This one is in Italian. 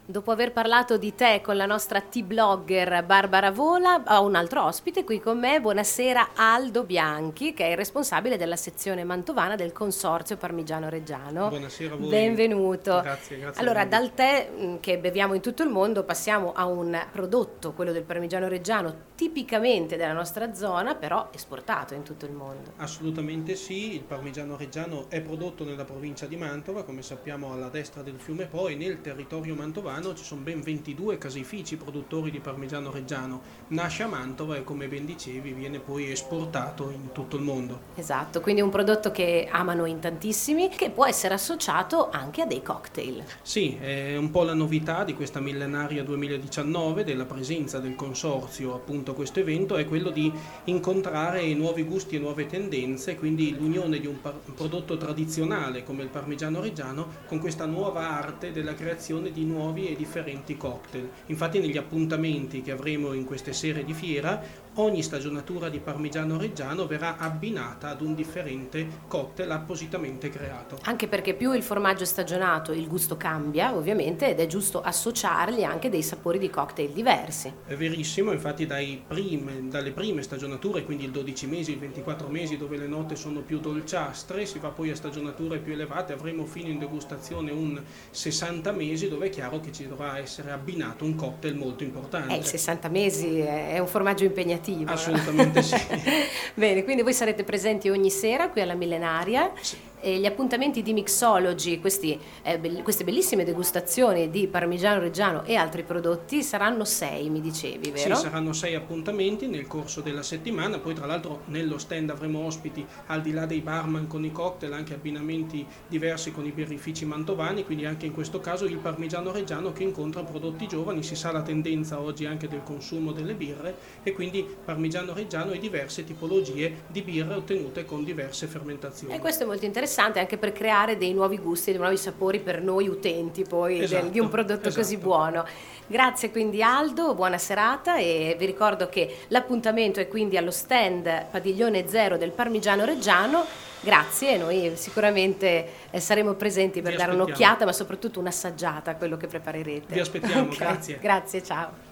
Dopo aver parlato di te con la nostra tea-blogger Barbara Vola, ho un altro ospite qui con me. Buonasera, Aldo Bianchi, che è il responsabile della sezione mantovana del Consorzio Parmigiano Reggiano. Buonasera a voi. Benvenuto. Grazie. Allora, dal tè che beviamo in tutto il mondo passiamo a un prodotto, quello del Parmigiano Reggiano, tipicamente della nostra zona, però esportato in tutto il mondo. Assolutamente sì, il Parmigiano Reggiano è prodotto nella provincia di Mantova, come sappiamo alla destra del fiume Po, e nel territorio mantovano ci sono ben 22 caseifici produttori di Parmigiano Reggiano. Nasce a Mantova e, come ben dicevi, viene poi esportato in tutto il mondo. Esatto, quindi è un prodotto che amano in tantissimi, che può essere associato anche a dei cocktail. Sì, è un po' la novità di questa millenaria 2019, della presenza del consorzio appunto a questo evento, è quello di incontrare nuovi gusti e nuove tendenze, quindi l'unione di un prodotto tradizionale come il Parmigiano Reggiano con questa nuova arte della creazione di nuovi e differenti cocktail. Infatti negli appuntamenti che avremo in queste sere di fiera, ogni stagionatura di Parmigiano Reggiano verrà abbinata ad un differente cocktail appositamente creato. Anche perché più il formaggio è stagionato, il gusto cambia ovviamente, ed è giusto associargli anche dei sapori di cocktail diversi. È verissimo, infatti dalle prime stagionature, quindi il 12 mesi, il 24 mesi, dove le note sono più dolciastre, si va poi a stagionature più elevate, avremo fino in degustazione un 60 mesi, dove è chiaro che ci dovrà essere abbinato un cocktail molto importante. Il 60 mesi è un formaggio impegnativo. Assolutamente sì. Bene, quindi voi sarete presenti ogni sera qui alla Millenaria. Sì. E gli appuntamenti di Mixology, queste bellissime degustazioni di Parmigiano Reggiano e altri prodotti, saranno 6, mi dicevi, vero? Sì, saranno 6 appuntamenti nel corso della settimana, poi tra l'altro nello stand avremo ospiti, al di là dei barman con i cocktail, anche abbinamenti diversi con i birrifici mantovani, quindi anche in questo caso il Parmigiano Reggiano che incontra prodotti giovani. Si sa la tendenza oggi anche del consumo delle birre, e quindi Parmigiano Reggiano e diverse tipologie di birre ottenute con diverse fermentazioni. E questo è molto interessante anche per creare dei nuovi gusti, dei nuovi sapori per noi utenti poi di un prodotto così buono. Grazie quindi Aldo, buona serata, e vi ricordo che l'appuntamento è quindi allo stand Padiglione Zero del Parmigiano Reggiano. Grazie, noi sicuramente saremo presenti per dare un'occhiata, ma soprattutto un'assaggiata a quello che preparerete. Vi aspettiamo, grazie. Grazie, ciao.